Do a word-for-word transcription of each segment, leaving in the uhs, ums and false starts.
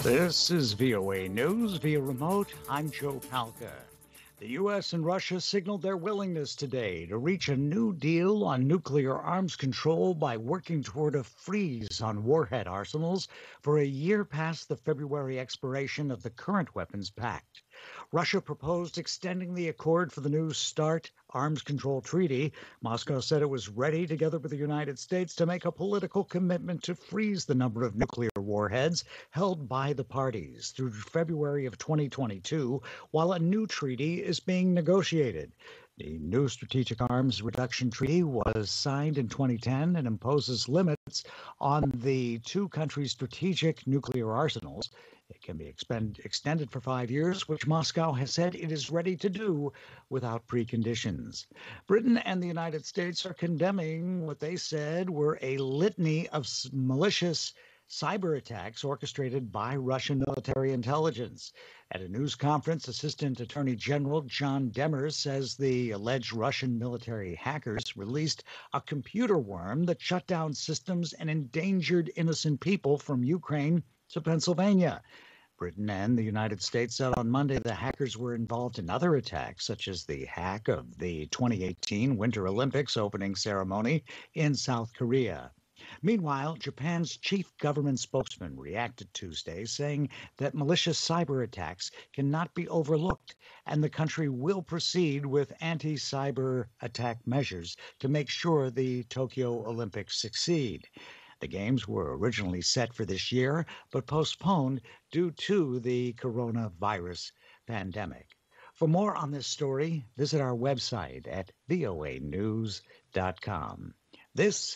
This is V O A News via remote. I'm Joe Palca. The U S and Russia signaled their willingness today to reach a new deal on nuclear arms control by working toward a freeze on warhead arsenals for a year past the February expiration of the current weapons pact. Russia proposed extending the accord for the new START arms control treaty. Moscow said it was ready, together with the United States, to make a political commitment to freeze the number of nuclear warheads held by the parties through February of twenty twenty-two, while a new treaty is being negotiated. The new Strategic Arms Reduction Treaty was signed in twenty ten and imposes limits on the two countries' strategic nuclear arsenals. It can be expend, extended for five years, which Moscow has said it is ready to do without preconditions. Britain and the United States are condemning what they said were a litany of malicious cyber attacks orchestrated by Russian military intelligence. At a news conference, Assistant Attorney General John Demers says the alleged Russian military hackers released a computer worm that shut down systems and endangered innocent people from Ukraine to Pennsylvania. Britain and the United States said on Monday the hackers were involved in other attacks, such as the hack of the twenty eighteen Winter Olympics opening ceremony in South Korea. Meanwhile, Japan's chief government spokesman reacted Tuesday, saying that malicious cyber attacks cannot be overlooked, and the country will proceed with anti-cyber attack measures to make sure the Tokyo Olympics succeed. The games were originally set for this year, but postponed due to the coronavirus pandemic. For more on this story, visit our website at V O A news dot com. This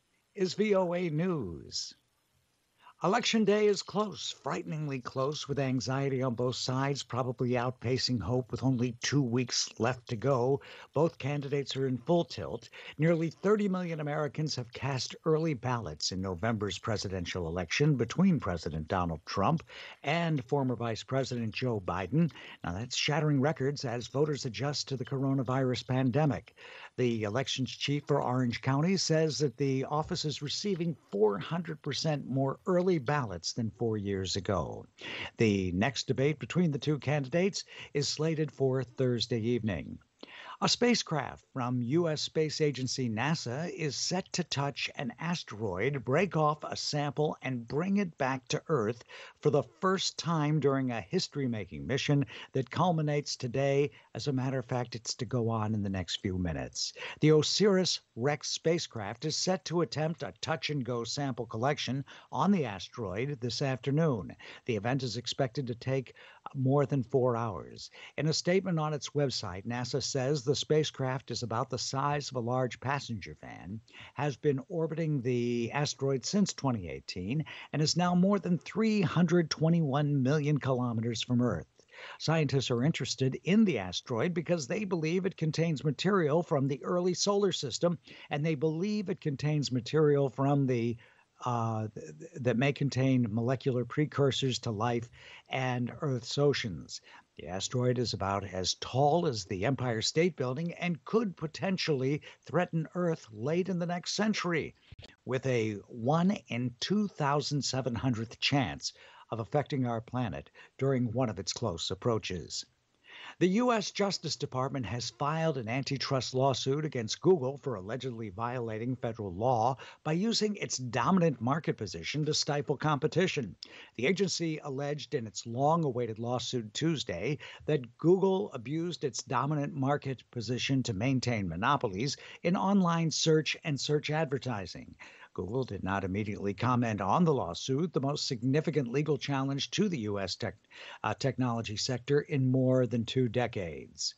is V O A News. Election day is close, frighteningly close, with anxiety on both sides probably outpacing hope with only two weeks left to go. Both candidates are in full tilt. Nearly thirty million Americans have cast early ballots in November's presidential election between President Donald Trump and former Vice President Joe Biden. Now, that's shattering records as voters adjust to the coronavirus pandemic. The elections chief for Orange County says that the office is receiving four hundred percent more early ballots than four years ago. The next debate between the two candidates is slated for Thursday evening. A spacecraft from U S Space Agency NASA is set to touch an asteroid, break off a sample, and bring it back to Earth for the first time during a history-making mission that culminates today. As a matter of fact, it's to go on in the next few minutes. The OSIRIS-REx spacecraft is set to attempt a touch-and-go sample collection on the asteroid this afternoon. The event is expected to take more than four hours. In a statement on its website, NASA says the spacecraft is about the size of a large passenger van, has been orbiting the asteroid since twenty eighteen, and is now more than three hundred twenty-one million kilometers from Earth. Scientists are interested in the asteroid because they believe it contains material from the early solar system, and they believe it contains material from the Uh, th- that may contain molecular precursors to life and Earth's oceans. The asteroid is about as tall as the Empire State Building and could potentially threaten Earth late in the next century, with a one in two thousand seven hundredth chance of affecting our planet during one of its close approaches. The U S Justice Department has filed an antitrust lawsuit against Google for allegedly violating federal law by using its dominant market position to stifle competition. The agency alleged in its long-awaited lawsuit Tuesday that Google abused its dominant market position to maintain monopolies in online search and search advertising. Google did not immediately comment on the lawsuit, the most significant legal challenge to the U S tech, uh, technology sector in more than two decades.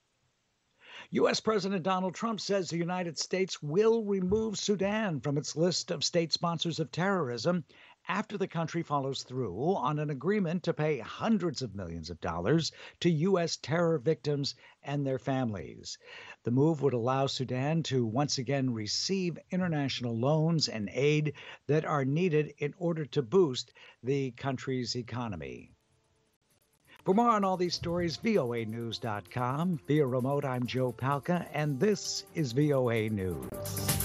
U S. President Donald Trump says the United States will remove Sudan from its list of state sponsors of terrorism after the country follows through on an agreement to pay hundreds of millions of dollars to U S terror victims and their families. The move would allow Sudan to once again receive international loans and aid that are needed in order to boost the country's economy. For more on all these stories, V O A news dot com. Via remote, I'm Joe Palca, and this is V O A News.